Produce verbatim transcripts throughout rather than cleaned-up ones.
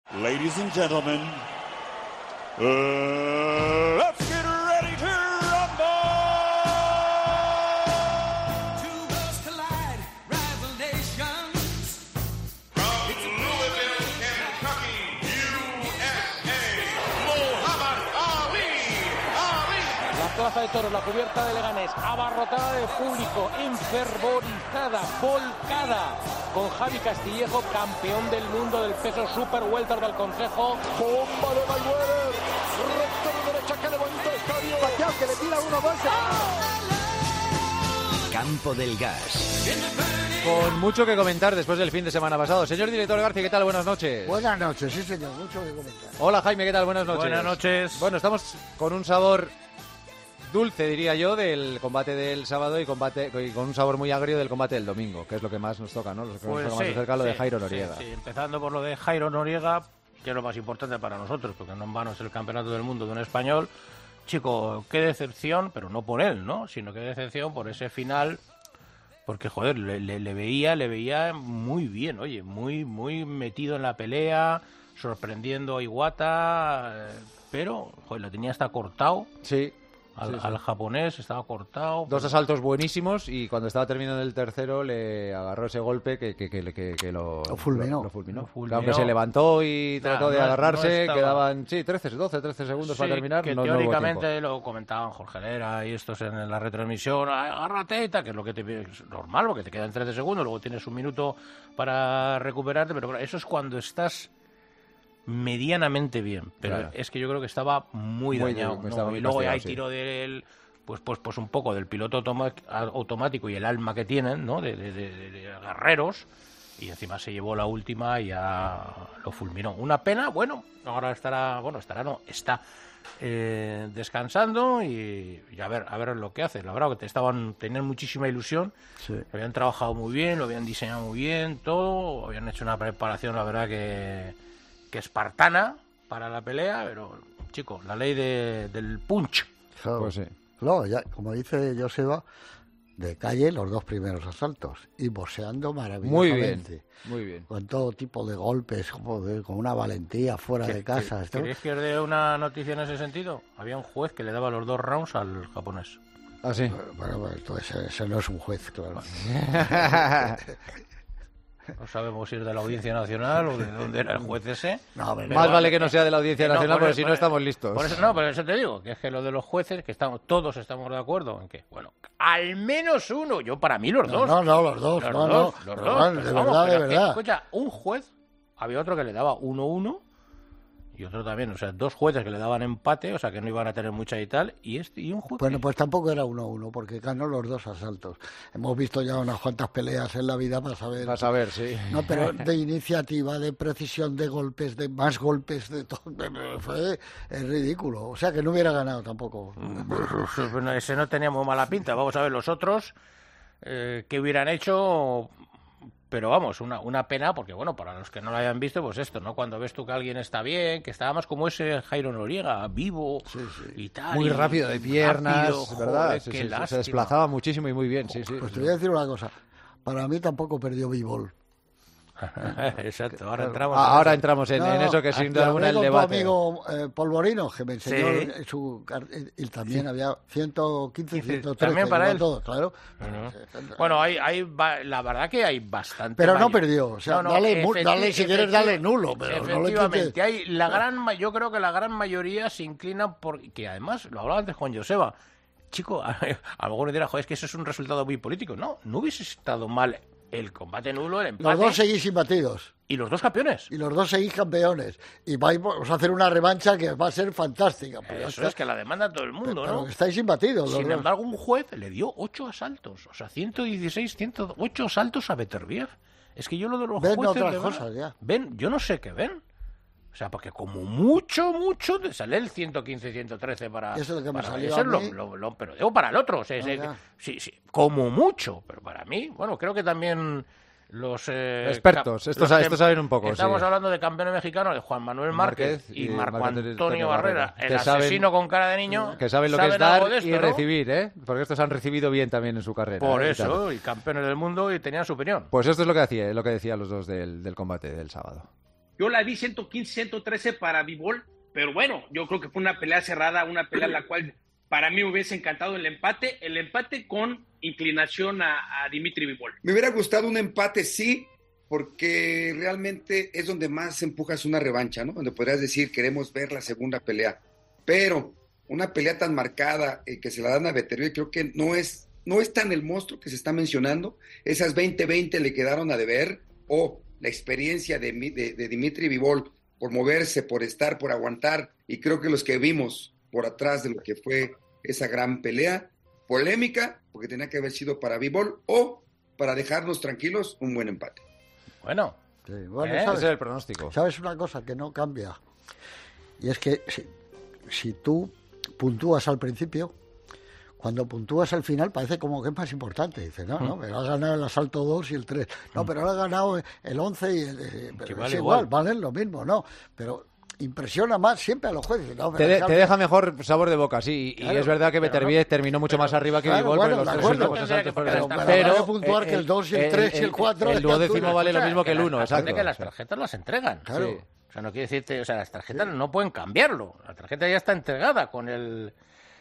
Ladies and gentlemen, uh, let's get ready to rumble! Two worlds collide, rival nations. From Louisville, Kentucky, U S A, Muhammad Ali. Ali. La plaza de toros, la cubierta de Leganés, abarrotada de público, enfervorizada, volcada, con Javi Castillejo, campeón del mundo del peso super welter del Consejo. Bomba de Mayweather, recto de derecha que levanta el estadio. Pacquiao que le tira uno más. Campo del Gas. Con mucho que comentar después del fin de semana pasado. Señor director García, ¿qué tal? Buenas noches. Buenas noches, sí señor, mucho que comentar. Hola Jaime, ¿qué tal? Buenas noches. Buenas noches. Bueno, estamos con un sabor dulce, diría yo, del combate del sábado y combate y con un sabor muy agrio del combate del domingo, que es lo que más nos toca, ¿no? Lo que Pues nos toca sí, más cerca, lo de sí, Jairo Noriega. Sí, sí, empezando por lo de Jairo Noriega, que es lo más importante para nosotros, porque no en vano es el campeonato del mundo de un español. Chico, qué decepción, pero no por él, ¿no? Sino qué decepción por ese final, porque, joder, le, le, le veía, le veía muy bien, oye, muy, muy metido en la pelea, sorprendiendo a Iwata, eh, pero, joder, lo tenía hasta cortado. Sí. Al, sí, sí. al japonés estaba cortado. Dos pero... asaltos buenísimos y cuando estaba terminando el tercero le agarró ese golpe que, que, que, que, que lo, lo fulminó. Lo, lo fulminó. Lo fulminó. Aunque se levantó y trató Nah, de no, agarrarse, no estaba... quedaban sí, trece, doce, trece segundos sí, para terminar. Que no, no hubo teóricamente tiempo. lo comentaban Jorge Lera y estos en la retransmisión, agárrate y tal, que es lo que te es normal, porque te quedan trece segundos, luego tienes un minuto para recuperarte, pero eso es cuando estás medianamente bien, pero claro. Es que yo creo que estaba muy, muy dañado, de, ¿no? estaba muy Y luego hay sí. tiro del pues pues pues un poco del piloto automa- automático y el alma que tienen, ¿no? De, de, de, de, de guerreros, y encima se llevó la última y ya lo fulminó. Una pena, bueno, ahora estará, bueno, estará no, está eh, descansando y, y a ver, a ver lo que hace. La verdad que te estaban tenían muchísima ilusión, Sí. lo habían trabajado muy bien, lo habían diseñado muy bien, todo, habían hecho una preparación, la verdad que que espartana para la pelea, pero chico, la ley de, del punch. Claro. Pues sí. No, ya, como dice Joseba, de calle los dos primeros asaltos y boxeando Muy maravillosamente. bien, muy bien. Con todo tipo de golpes, joder, con una valentía fuera de casa. Esto... ¿Queréis que os dé una noticia en ese sentido? Había un juez que le daba los dos rounds al japonés. ¿Ah, sí? Bueno, bueno, entonces ese no es un juez, claro. No sabemos si es de la Audiencia Nacional o de dónde era el juez ese. No, pero Más Pero- vale que no sea de la Audiencia que no, Nacional, por porque eso- si no por- estamos listos. Por eso, no, pero eso te digo, que es que lo de los jueces, que estamos todos estamos de acuerdo en que, bueno, al menos uno, yo para mí los No, dos. no, no, los dos, Los no, dos, no, los pero dos, vale, pero de vamos, verdad, pero de es que, verdad. escucha, un juez, había otro que le daba uno uno y otro también, o sea, dos jueces que le daban empate, o sea, que no iban a tener mucha y tal, y este y un juez. Bueno, que- pues tampoco era uno a uno, porque ganó los dos asaltos. Hemos visto ya unas cuantas peleas en la vida para saber. Vas a ver, sí. No, pero de iniciativa, de precisión, de golpes, de más golpes, de todo. Fue es ridículo. O sea, que no hubiera ganado tampoco. Bueno, ese no tenía muy mala pinta. Vamos a ver los otros eh, que hubieran hecho. Pero vamos, una, una pena, porque bueno, para los que no lo hayan visto, pues esto, ¿no? Cuando ves tú que alguien está bien, que estaba más como ese Jairo Noriega, vivo y tal. Muy y rápido de piernas, rápido, ¿verdad? joder, Sí, qué sí, sí, lástima. se desplazaba muchísimo y muy bien, sí, sí. Pues te voy a decir una cosa. Para mí tampoco perdió B-Ball. Exacto, ahora entramos. Ah, en ahora eso. entramos en, No, en eso que sin te duda hablé alguna el con tu debate. amigo eh, Polvorino, que me enseñó Sí. su... car- Y también había ciento quince, ciento trece. También para igual él. todo, claro. Bueno, hay, hay, ba- la verdad que hay bastante. Pero no mayor- perdió. O sea, No, no, dale, mu- efecti- dale, si quieres, efecti- dale nulo. Pero no le efectivamente, intentes- hay la gran, ma- yo creo que la gran mayoría se inclina por que además lo hablaba antes con Joseba. Chico, a, a lo mejor me dirá, joder, es que eso es un resultado muy político. No, no hubiese estado mal el combate nulo, el empate Los dos seguís imbatidos. y los dos campeones. Y los dos seguís campeones. Y vais a hacer una revancha que va a ser fantástica. Pero Eso está- es que la demanda todo el mundo, pero ¿no? que estáis imbatidos. los Sin dos. embargo, un juez le dio ocho asaltos, o sea, ciento dieciséis, ciento ocho asaltos a Beterbiev. Es que yo lo de los Ven jueces... otras de verdad, cosas, ya. Ven, yo no sé qué ven. O sea, porque como mucho, mucho, te sale el ciento quince, ciento trece para... Eso es lo que me para- salió eso a es lo- mí. lo- lo- pero digo para el otro. O sea, No, ese- ya. sí, sí, como mucho, pero para mí, bueno, creo que también... Los eh, Expertos, ca- estos- los que- estos saben un poco, Estamos sí. hablando de campeón mexicano, de Juan Manuel Márquez, Márquez y, y Marco Marco Antonio, Antonio Barrera, Barrera, el que saben- asesino con cara de niño. Que saben lo que es ¿saben algo dar de esto, y no? recibir, ¿eh? Porque estos han recibido bien también en su carrera. Por ¿eh? eso, y campeones del mundo y tenían su opinión. Pues esto es lo que hacía, lo que decían los dos del, del combate del sábado. Yo la vi ciento quince, ciento trece para Bivol, pero bueno, yo creo que fue una pelea cerrada, una pelea en la cual para mí hubiese encantado el empate, el empate con inclinación a, a Dimitri Bivol. Me hubiera gustado un empate, sí, porque realmente es donde más empujas una revancha, ¿no? Donde podrías decir, queremos ver la segunda pelea. Pero una pelea tan marcada eh, que se la dan a Beterbiev, creo que no es, no es tan el monstruo que se está mencionando. Esas veinte veinte le quedaron a deber, o la experiencia de, de, de Dimitri Bivol por moverse, por estar, por aguantar, y creo que los que vimos por atrás de lo que fue esa gran pelea, polémica, porque tenía que haber sido para Bivol, o para dejarnos tranquilos, un buen empate. Bueno, Sí, bueno, ¿Eh? ¿sabes? Ese es el pronóstico. ¿Sabes una cosa que no cambia? Y es que si, si tú puntúas al principio, cuando puntúas al final parece como que es más importante. Dices, no, no, pero ha ganado el asalto dos y el tres. No, pero ahora ha ganado el once y el... eh, pero Sí, es vale igual, igual. valen lo mismo, ¿no? Pero impresiona más siempre a los jueces. No, Te, pero de- es que te al deja mejor sabor de boca, sí. Y Claro, es verdad que pero Beterbiev no- terminó mucho más arriba que claro, Bivol, bueno, pero los de tres acuerdo. últimos Tendría asaltos que fueron... poner Pero Pero- habrá que puntuar que el dos y el el- tres y el el- cuatro... el es duodécimo tuyo. vale lo O sea, mismo que el las- uno, aparte exacto. que las tarjetas las entregan. Claro. Sí. O sea, no quiere decirte, o sea, las tarjetas no pueden cambiarlo. La tarjeta ya está entregada con el...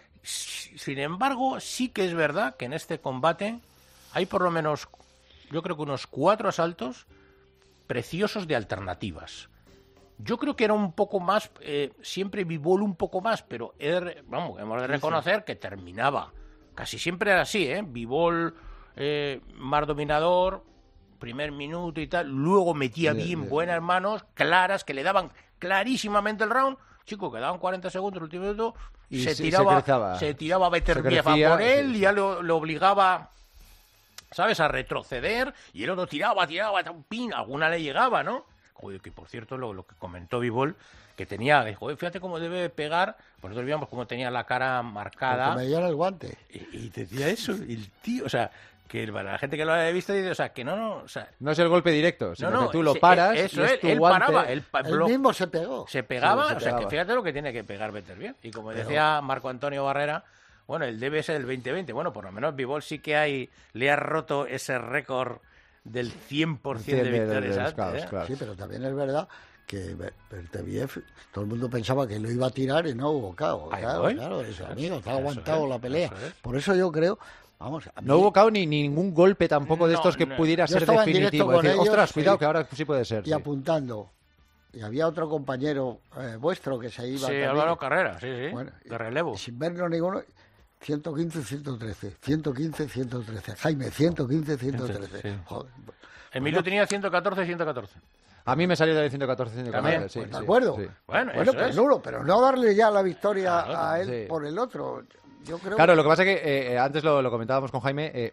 Sin embargo, sí que es verdad que en este combate hay por lo menos, yo creo que unos cuatro asaltos preciosos de alternativas. Yo creo que era un poco más, eh, siempre Bivol un poco más, pero er- vamos, hemos de reconocer que terminaba. Casi siempre era así, ¿eh? Bivol eh, más dominador, primer minuto y tal, luego metía Bien, bien, bien. buenas manos, claras, que le daban clarísimamente el round. Chico, quedaban cuarenta segundos el último minuto, Y se, se- tiraba, se crezaba. se tiraba Beterbiev a crecía, por él, sí. y ya lo, lo obligaba, ¿sabes?, a retroceder, y el otro tiraba, tiraba, un pin, alguna le llegaba, ¿no? Joder, que por cierto, lo, lo que comentó Bivol, que tenía, que, joder, fíjate cómo debe pegar, pues nosotros veíamos cómo tenía la cara marcada, Porque me diera el guante. y, y decía eso, y el tío, o sea, que para la gente que lo haya visto dice, o sea, que no, no, o sea, No es el golpe directo, sino no, no, que tú lo se- paras eso y es es, tu él guante. paraba, él pa- Él blo- mismo se pegó. se pegaba, Sí, se o sea, que pegaba. fíjate lo que tiene que pegar Beterbiev. Y como decía Marco Antonio Barrera, bueno, el debe ser el veinte veinte. Bueno, por lo menos Bivol sí que hay, le ha roto ese récord del cien por ciento de Cien de- de victorias. los antes, caos, ¿eh? claro. Sí, pero también es verdad que Be- Beterbiev, todo el mundo pensaba que lo iba a tirar y no hubo cao. Ahí Claro, voy. claro, eso, Eso amigo, es, está eso aguantado es, la pelea. eso es. Por eso yo creo, vamos, a mí- No hubo cao ni, ni ningún golpe tampoco de No, estos que no. pudiera Yo ser estaba en definitivo. directo con Decir, ellos, ostras, cuidado, sí. que ahora sí puede ser. y sí. apuntando. Y había otro compañero eh, vuestro que se iba Sí, también. Álvaro Carrera, sí, sí, Bueno, de relevo. Sin verlo ninguno, ciento quince, ciento trece, ciento quince, ciento trece. Jaime, ciento quince, ciento trece. Sí. Joder. Emilio tenía ciento catorce, ciento catorce. A mí me salió de ciento catorce, ciento catorce. También, sí, Pues de sí, acuerdo. sí. Bueno, Bueno, eso pero es. nulo, pero no darle ya la victoria Claro, a él sí. por el otro. Yo creo Claro, que- lo que pasa es que eh, eh, antes lo, lo comentábamos con Jaime. eh,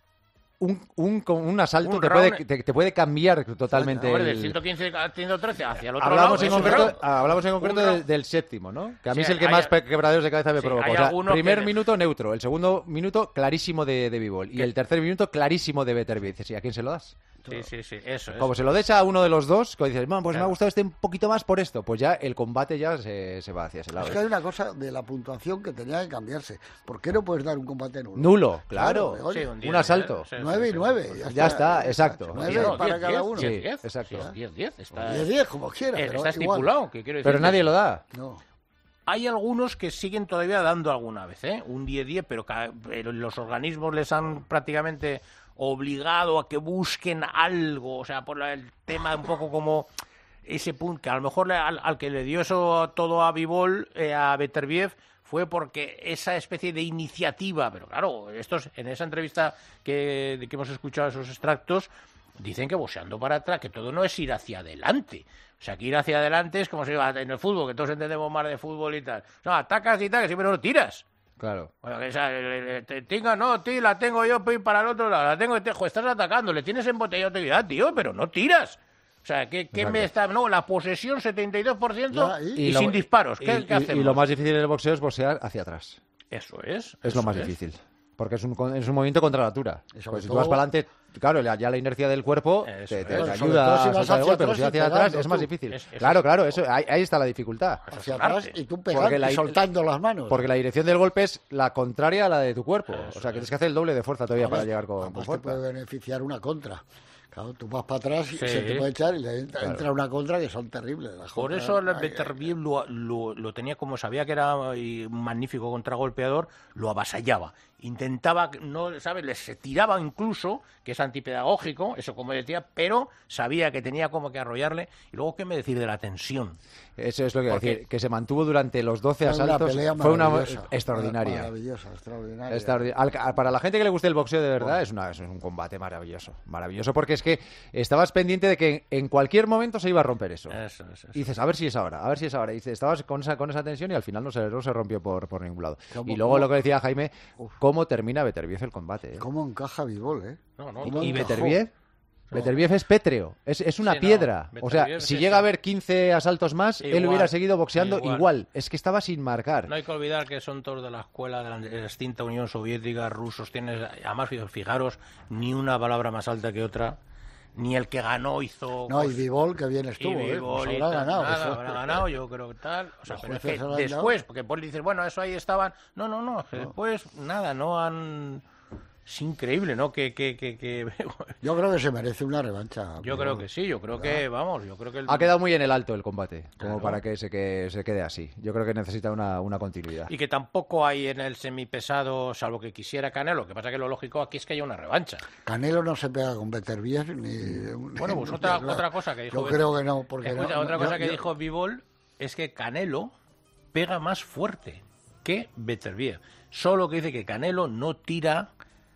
un, un, con un asalto Un te, round- puede, te, te puede cambiar totalmente. Hombre, del el- ciento quince a ciento trece hacia el otro Hablamos lado. en, es un concreto, round. hablamos en concreto Un del, round. del séptimo, ¿no? Que a mí Sí, es el que hay- más pe- quebraderos de cabeza me sí, provoca. hay O sea, alguno primer que- minuto neutro, el segundo minuto clarísimo de, de Bivol y el tercer minuto clarísimo de Beterbiev. Dices, ¿y a quién se lo das? Sí, sí, sí, eso es. Como se lo des a uno de los dos, que dices, bueno, pues me Claro. ha gustado este un poquito más por esto, pues ya el combate ya se, se va hacia ese lado. Es que hay una cosa de la puntuación que tenía que cambiarse. ¿Por qué no puedes dar un combate nulo? Nulo, claro. Claro, Sí, oye, un diez, un asalto. sí, sí, nueve y sí, nueve. sí, sí. Ya está, exacto. Nueve Sí, no, para diez, cada diez, uno. Sí, diez, diez, exacto. sí, diez, diez, está, diez, diez, como quiera, eh, pero está igual. estipulado. Que quiero decir Pero que- nadie lo da. No. Hay algunos que siguen todavía dando alguna vez, ¿eh? Un diez diez, pero, ca- pero los organismos les han prácticamente obligado a que busquen algo, o sea, por la- el tema un poco como ese punto, que a lo mejor le- al, al que le dio eso todo a Bivol, eh, a Beterbiev, fue porque esa especie de iniciativa, pero claro, estos en esa entrevista que, de que hemos escuchado esos extractos, dicen que boxeando para atrás, que todo no es ir hacia adelante. O sea, que ir hacia adelante es como se va en el fútbol, que todos entendemos más de fútbol y tal. No, atacas y tal, que siempre no tiras. Claro. Bueno, que esa, eh, eh, te- tenga, no, tío, la tengo yo, voy para el otro lado, la tengo, te, jo, estás atacando, le tienes embotellado actividad, tío, pero no tiras. O sea, ¿qué, qué me está...? No, la posesión setenta y dos por ciento Ya, y, y- Y lo- sin disparos. ¿Qué, y, qué y- hacemos? y lo más difícil en el boxeo es boxear hacia atrás. Eso es. Es lo eso más difícil. Porque es un, con- es un movimiento contra la natura. Y sobre Pues si tú todo- vas para adelante, claro, la- ya la inercia del cuerpo te, Eso te- es. te Bueno, sobre ayuda todo si a vas soltar el hacia golpe, pero atrás si y hacia atrás pegando es más tú. difícil. Es- eso claro, es- claro, eso, ahí, ahí está la dificultad. Hacia arte. atrás y tú Porque pegando la- y soltando las manos. Porque la dirección del golpe es la contraria a la de tu cuerpo. Eso o sea, que es. tienes que hacer el doble de fuerza todavía para Además- llegar con, además con te fuerza. puede beneficiar una contra. Claro, tú vas para atrás y Sí. se te puede echar y le entra, Claro. entra una contra que son terribles. Las Por contras, eso el ay, Beterbiev lo, lo, lo tenía como sabía que era eh, un magnífico contragolpeador, lo avasallaba. Intentaba, no, ¿sabes? Les se tiraba incluso, que es antipedagógico, eso como decía, pero sabía que tenía como que arrollarle. Y luego, ¿qué me decir de la tensión? Eso es lo que iba a Porque- decir, que se mantuvo durante los doce Fue una asaltos. pelea Fue una maravillosa, extraordinaria. Maravillosa, extraordinaria. Extraordi- al- al- Para la gente que le guste el boxeo de verdad, es, una, es un combate maravilloso. Maravilloso porque es que estabas pendiente de que en cualquier momento se iba a romper eso. Eso, eso, eso. Y dices, a ver si es ahora, a ver si es ahora. Y dices, estabas con esa, con esa tensión y al final no se, no se rompió por, por ningún lado. ¿Cómo- Y luego cómo? lo que decía Jaime, cómo termina Beterbiev el combate. ¿eh? ¿Cómo encaja Bivol, eh? No, no, ¿Cómo Y encajó? Beterbiev, Beterbiev es pétreo, es, es una Sí, no, piedra. O sea, Beterbiev si es llega a eso. haber quince asaltos más, él Igual, hubiera seguido boxeando igual. igual. Es que estaba sin marcar. No hay que olvidar que son todos de la escuela de la extinta Unión Soviética, rusos. Tienes, además, fijaros, ni una palabra más alta que otra. Ni el que ganó hizo... No, y cos- Bivol que bien estuvo, y ¿eh? Bivol Pues y habrá tal, ganado. nada, eso. habrá ganado, yo creo que tal. O sea, Los pero es jueces que se lo han después, porque Paul dice, bueno, eso ahí estaban. No, no, no, que después, nada, no han... Es increíble, ¿no? Que, que, que, que... Yo creo que se merece una revancha. Yo creo que sí, yo creo que, vamos, yo creo que... El... Ha quedado muy en el alto el combate, como Claro. para que se, que se quede así. Yo creo que necesita una, una continuidad. Y que tampoco hay en el semipesado, salvo que quisiera Canelo. Lo que pasa que lo lógico aquí es que haya una revancha. Canelo no se pega con Beterbiev ni... Bueno, pues otra, otra cosa que dijo... Yo creo que no, porque... Escucha, no- otra yo- cosa que yo- dijo Bivol es que Canelo pega más fuerte que Beterbiev. Solo que dice que Canelo no tira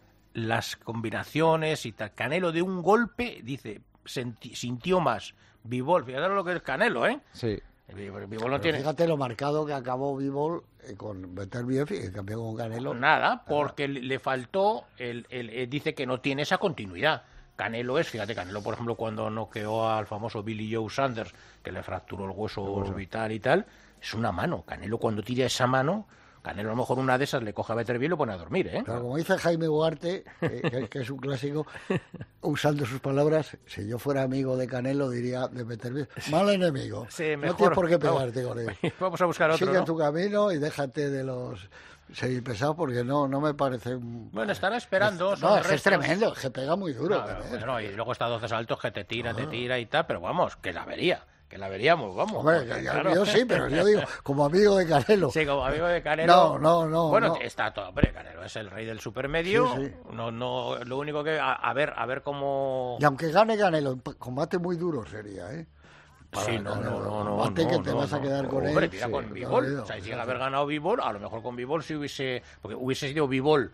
las combinaciones y tal. Canelo de un golpe, dice, senti- sintió más. Bivol, fíjate lo que es Canelo, ¿eh? Sí. Bivol no pero tiene Fíjate lo marcado que acabó Bivol eh, con Beterbiev y que cambió con Canelo. nada, porque le le faltó, el, el- eh, dice que no tiene esa continuidad. Canelo es, fíjate, Canelo, por ejemplo, cuando noqueó al famoso Billy Joe Sanders, que le fracturó el hueso orbital y tal, es una mano. Canelo, cuando tira esa mano, Canelo a lo mejor una de esas le coge a Beterbiev y lo pone a dormir, ¿eh? Pero como dice Jaime Ugarte, eh, que, que es un clásico, usando sus palabras, si yo fuera amigo de Canelo diría de Beterbiev, mal enemigo. Sí, no mejor. tienes por qué Vamos. pegarte con él. Vamos a buscar otro, Sigue ¿no? tu camino y déjate de los semipesados porque no, no me parece... un- Bueno, estará esperando. son No, es, que es restos. tremendo, es que pega muy duro. No, también. bueno, y luego está doce saltos que te tira, te tira y tal, pero vamos, que la vería. Que la veríamos, vamos. Hombre, porque, que- que claro. yo sí, pero yo digo, como amigo de Canelo. Sí, como amigo de Canelo. No, no, no, Bueno, no. está todo. Hombre, Canelo es el rey del supermedio. Sí, sí. No, no, lo único que. A, a ver, a ver cómo. Y aunque gane Canelo, en combate muy duro sería, ¿eh? Para Sí, no, Canelo, no, no, no. combate no, que te no, vas a no. quedar con Hombre, él. tira sí, con no Bivol. olvido, O sea, si sí, llega a sí. haber ganado Bivol, a lo mejor con Bivol sí hubiese. Porque hubiese sido Bivol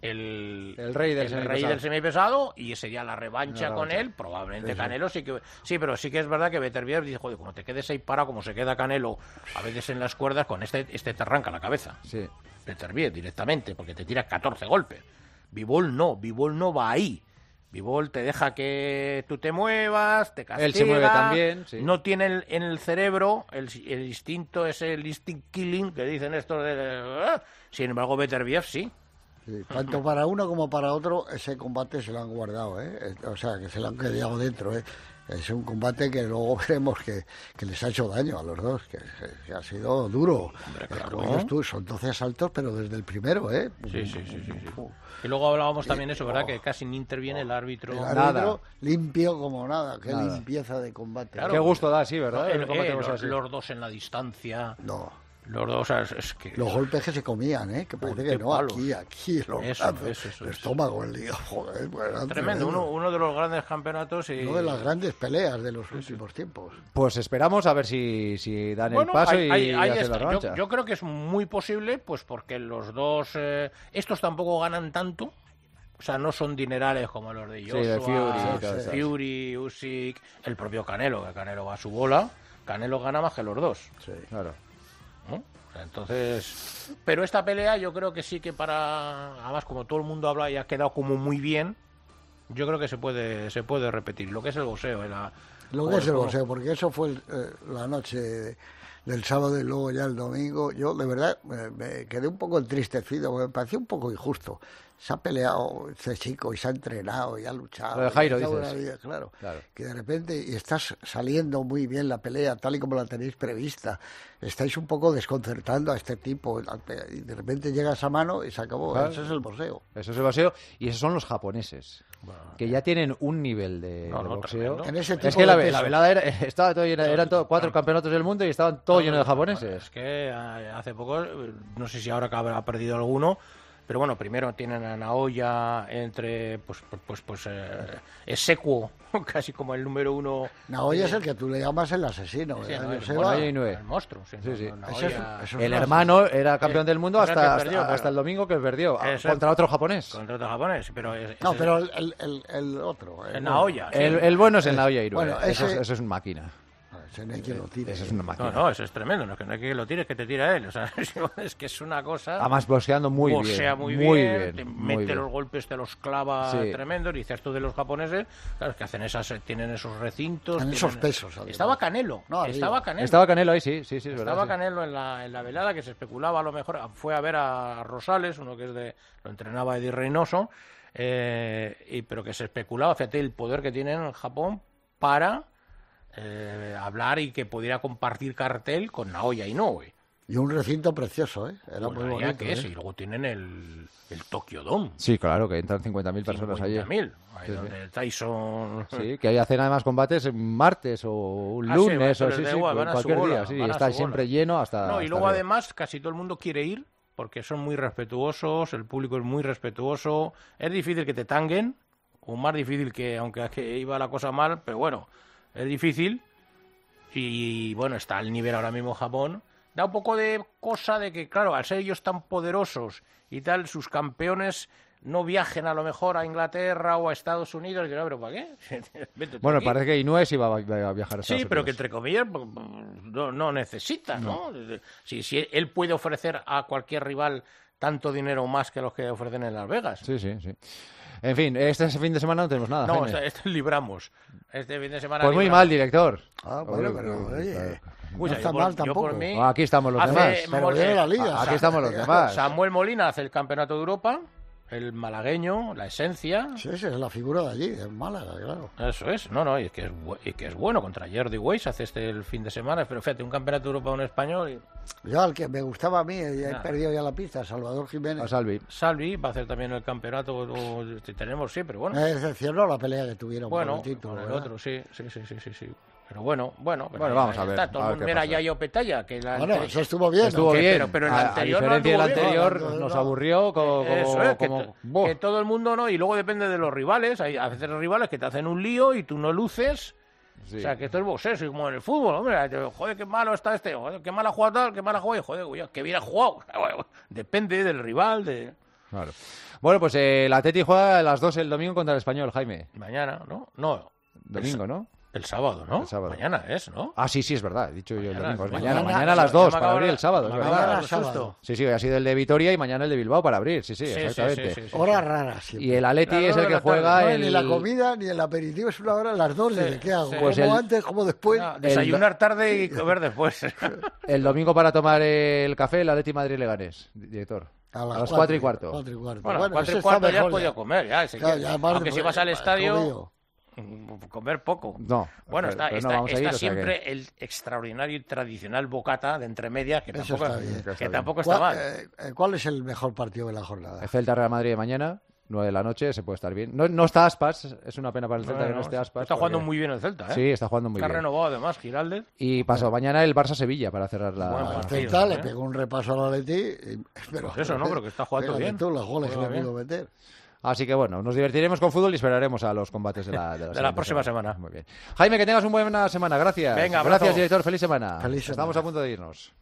el, El rey del el rey semipesado. del semipesado y sería la revancha La con revancha. él. Probablemente Sí, sí. Canelo sí que. Sí, pero sí que es verdad que Beterbiev dice, joder, como te quedes ahí parado, como se queda Canelo a veces en las cuerdas, con este, este te arranca la cabeza. Sí. Beterbiev directamente, porque te tira catorce golpes. Bivol no, Bivol no va ahí. Bivol te deja que tú te muevas, te castiga. Él se mueve también, sí. No tiene el- en el cerebro el, el instinto, ese el instinct killing que dicen estos de... Sin embargo, Beterbiev sí. Sí, tanto para uno como para otro, ese combate se lo han guardado, ¿eh? O sea, que se lo han quedado dentro, ¿eh? Es un combate que luego veremos que, que les ha hecho daño a los dos, que, que ha sido duro. Hombre, Eh, claro. como dices tú, son doce asaltos, pero desde el primero, ¿eh? Sí, sí, sí, sí, sí. Y luego hablábamos también eso, ¿verdad? Que casi ni interviene el árbitro. El Nada. árbitro limpio como nada, qué Nada. limpieza de combate. Claro. Qué gusto da, sí, ¿verdad? El- El combate eh, más los, así. los dos en la distancia. No, Los dos, o sea, es, es que... los golpes que se comían, ¿eh? Que parece Uy, que qué no, palos. aquí, aquí, los Eso, brazos, eso, eso, el eso. estómago, el día, joder, pues era Tremendo, uno, uno de los grandes campeonatos y... Una de las grandes peleas de los últimos tiempos. Pues esperamos a ver si, si dan Bueno, el paso ahí- y, ahí- y ahí hacen está. la revancha. Yo, yo creo que es muy posible, pues porque los dos... eh, estos tampoco ganan tanto. O sea, no son dinerales como los de Sí, Joshua, de Fury y todo eso. Fury, Usyk, el propio Canelo, que Canelo va a su bola. Canelo gana más que los dos. Sí. Claro. ¿no? O sea, entonces... Pero esta pelea yo creo que sí que para... Además, como todo el mundo habla y ha quedado como muy bien, yo creo que se puede se puede repetir. Lo que es el boxeo. eh, la- Lo que joder, es el cómo- boxeo, porque eso fue el, eh, la noche del sábado y luego ya el domingo. Yo, de verdad, me, me quedé un poco entristecido, porque me pareció un poco injusto. se ha peleado este chico y se ha entrenado y ha luchado. Lo de Jairo, y ha estado dices. una vida, claro, Claro. que de repente y estás saliendo muy bien la pelea tal y como la tenéis prevista, estáis un poco desconcertando a este tipo y de repente llega esa mano y se acabó. Claro. Ese es el boxeo. Eso es el boxeo y esos son los japoneses, que ya tienen un nivel de, No, de no, boxeo. tremendo. En ese Es tipo que la, de la peso. velada era, estaba todo lleno- eran todo- cuatro campeonatos del mundo y estaban todos llenos de japoneses. Es que eh, hace poco, eh, no sé si ahora que habrá perdido alguno, pero bueno, primero tienen a Naoya entre, pues, pues, pues, pues eh, es secuo, casi como el número uno. Naoya es el que tú le llamas el asesino. Sí, ¿verdad? no, el, Joseba? Naoya monstruo, Inoue. el monstruo, sí, Sí, no, sí. no, Ese es- Naoya- eso es El una- hermano era campeón del mundo Era el que hasta, perdió, hasta, claro. hasta el domingo que perdió a- Eso es. contra otro japonés. contra otro japonés, pero es- No, ese- pero el, el, el, el otro. el Naoya. sí. El, el bueno es el Naoya Inoue. Bueno, eso, ese- es, eso es una máquina. Ese no hay quien lo tire. Eso es una máquina. No, no, eso es tremendo, no es que no hay que lo tires, que te tira él, o sea, es que es una cosa... Además, boxeando muy boxea bien. muy, muy bien, bien, te muy mete bien. los golpes, te los clava Sí. tremendos. Dices tú de los japoneses, claro, es que hacen esas, tienen esos recintos. En tienen- esos pesos, además. Estaba Canelo, No, arriba. estaba Canelo. Estaba Canelo ahí, sí, sí, sí, es verdad. Estaba sí. Canelo en la, en la velada, que se especulaba a lo mejor. Fue a ver a Rosales, uno que es de lo entrenaba Eddie Reynoso, eh, y, pero que se especulaba, fíjate, el poder que tienen en Japón para eh, hablar y que pudiera compartir cartel con Naoya Inoue. Y un recinto precioso, ¿eh? Era Bueno, muy ya bonito. que es, ¿eh? y luego tienen el, el Tokyo Dome. Sí, claro, que entran cincuenta mil personas allí. cincuenta mil, ahí Sí, sí. donde Tyson... Sí, que ahí hacen además combates en martes o un Ah, sí, lunes va, o les sí, da sí, igual, van a su cualquier bola, día. Sí, van a está su siempre bola. lleno hasta. No, y hasta luego arriba. además casi todo el mundo quiere ir porque son muy respetuosos, el público es muy respetuoso, es difícil que te tanguen, o más difícil que, aunque que iba la cosa mal, pero bueno, es difícil, y bueno, está al nivel ahora mismo Japón, da un poco de cosa de que, claro, al ser ellos tan poderosos y tal, sus campeones no viajen a lo mejor a Inglaterra o a Estados Unidos, y que no, pero ¿para qué? Vete tú Bueno, aquí. parece que Inoue sí va a va a viajar a Estados Sí, pero que Unidos. entre comillas pues, no, no necesita, ¿no? Si, si él puede ofrecer a cualquier rival tanto dinero más que los que ofrecen en Las Vegas. Sí, sí, sí. En fin, este fin de semana no tenemos nada. No, Jaime. este, este libramos. Este fin de semana. Pues muy libramos. mal, director. Ah, bueno, Oye, pero claro. oye, Uy, no yo está por- mal yo tampoco. por mí- Ah, aquí estamos los Hace demás. Pero Mol- viene la liga. Aquí estamos los demás. Samuel Molina hace el Campeonato de Europa, el malagueño, la esencia. Sí, esa es la figura de allí, de Málaga, claro. Eso es, no, no, y es que es, bu- y que es bueno contra Jordi Weiss, hace este el fin de semana, pero fíjate, un Campeonato de Europa un español y Yo al que me gustaba a mí, ya he Nada. perdido ya la pista, Salvador Jiménez. A Salvi. Salvi va a hacer también el campeonato, o- tenemos siempre, bueno. Me decepcionó la pelea que tuvieron Bueno, por el título. con el ¿verdad? otro, sí, sí, sí, sí, sí, sí. Pero bueno, bueno. pero Bueno, ahí- vamos ahí a ver, está, todo a el ver mundo qué era pasa. Yayo Petaya, que la Bueno, ante- eso estuvo bien. Estuvo ¿no? Que- bien. pero- pero el a, a anterior no diferencia del anduvo bien. anterior, No, no, nos no. aburrió como... Eso es, que, como- to- Buah. que todo el mundo no, y luego depende de los rivales, hay a veces rivales que te hacen un lío y tú no luces, Sí. o sea, que esto es boxeo, es como en el fútbol, hombre, te- joder, qué malo está este, joder, qué mal ha jugado tal, qué mal ha jugado, y, joder, oye, qué bien ha jugado, depende del rival, de Claro. Bueno, pues eh, el Atleti juega a las dos el domingo contra el Español, Jaime. mañana, ¿no? No, Domingo, ¿no? el sábado, ¿no? El sábado. Mañana es, ¿no? Ah, sí, sí, es verdad. He dicho yo el Mañana, domingo. Es mañana, mañana, mañana, mañana a las ya dos me para acabo abrir de- el sábado, es me acabo verdad. de dar Mañana el sábado. susto. Sí, sí, ha sido el de Vitoria y mañana el de Bilbao para abrir. Sí, sí, Sí, sí, exactamente. sí, sí, sí. Hora rara, siempre. Y el Atleti Las es dos el de que la tarde, juega No, el... Ni la comida ni el aperitivo es una hora a las dos. Sí, ¿De ¿Qué hago? sí. Pues ¿Como el- antes, como después? No, desayunar tarde y comer después. el domingo para tomar el café, el Atleti Madrid-Leganés, director. A las cuatro y cuarto. Cuatro y cuarto. Bueno, Bueno, cuatro ese y está cuarto ya has mejor podido comer, ya. si Claro, quieres. ya más Aunque de- si vas al más estadio, comido. mm, comer poco. No, Bueno, pero- está, pero no está, vamos a ir, está o sea que- siempre el extraordinario y tradicional bocata de entre medias, que Eso tampoco, está bien. que Está bien. tampoco está ¿Cuál, mal. eh, eh, ¿Cuál es el mejor partido de la jornada? El Celta Real Madrid de mañana, nueve de la noche, se puede estar bien. No, no está Aspas, es una pena para el Celta No, que no no, esté Aspas. está jugando porque- muy bien el Celta, ¿eh? Sí, está jugando muy Está bien. renovado además, Giraldez. Y pasado mañana el Barça-Sevilla para cerrar la... Buen El partido. Celta le ¿eh? pegó un repaso al Atleti. y- Pero, Pues eso, ¿no? Pero que está jugando fíjate bien. tú los goles que Juega le bien. pudo meter. Así que bueno, nos divertiremos con fútbol y esperaremos a los combates de la, de la, De la siguiente próxima semana. Muy bien. Jaime, que tengas una buena semana. Gracias. Venga, abrazo. Gracias, director. Feliz semana. Feliz Estamos semana. a punto de irnos.